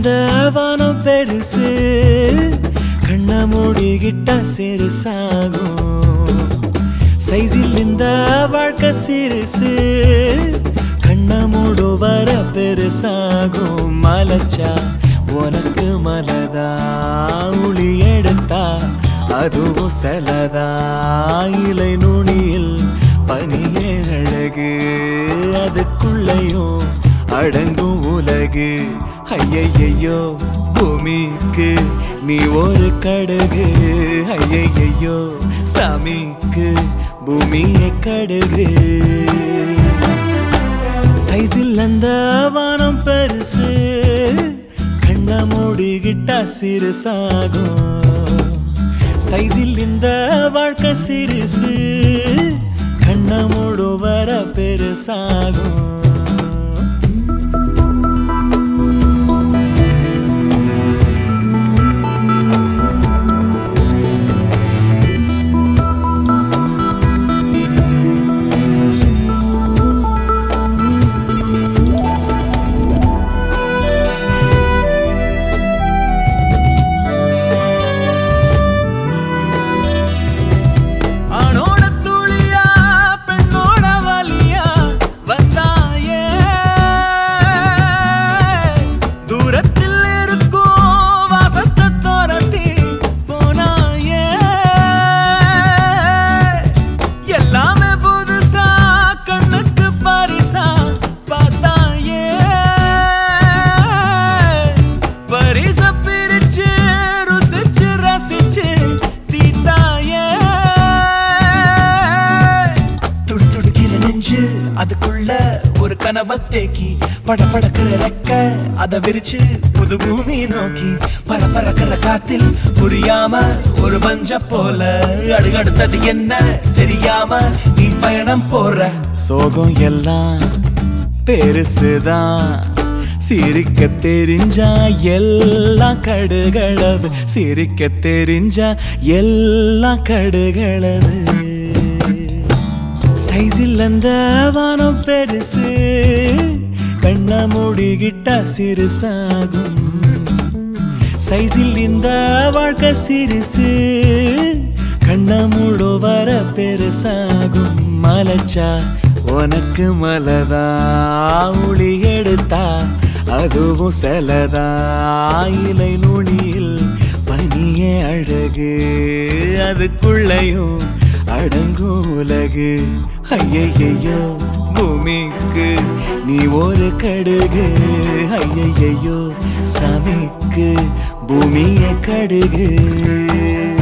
இந்த வானம் பெருசு கண்ண மூடிக்கிட்ட சிறுசாகும் சைஸில் இந்த வாழ்க்கை சிறுசு கண்ண மூடு வர பெருசாகும் மலைச்சா உனக்கு மலதா உளி எடுத்தா அதுவும் செலதா இலை நுனியில் பனியே அழகு அதுக்குள்ளையும் அடங்கும் உலகு ஐயையோ பூமிக்கு நீ ஒரு கடுகு ஐயையோ சாமிக்கு பூமியை கடுகு சைஸில் அந்த வானம் பெருசு கண்ண மூடிக்கிட்டா சிறுசாகும் சைஸில் இந்த வாழ்க்கை சிறுசு கண்ண மூடு வர பெருசாகும் அதுக்குள்ள ஒரு கனவை தேக்கி படபடக்கிற ரெக்க அத விரிச்சு புது பூமி நோக்கி பரபரக்கிற காத்தில் புரியாம ஒரு பஞ்ச போல அடுத்தது என்ன தெரியாம நீ பயணம் போற சோகம் எல்லாம் பெருசுதான் சிரிக்க தெரிஞ்சா எல்லாம் கடுகளவு சிரிக்க தெரிஞ்சா எல்லாம் கடுகளவு சைஸில் அந்த வானம் பெருசு கண்ண மூடிக்கிட்ட சிறுசாகும் சைஸில் இந்த வாழ்க்கை சிறுசு கண்ண மூடு வர பெருசாகும் மலைச்சா உனக்கு மலதா உளி எடுத்தா அதுவும் செலதா இலை நுனியில் பனியே அழகு அதுக்குள்ளையும் அடங்கும் உலகு ஐயையோ பூமிக்கு நீ ஒரு கடுகு ஐயையோ சாமிக்கு பூமியை கடுகு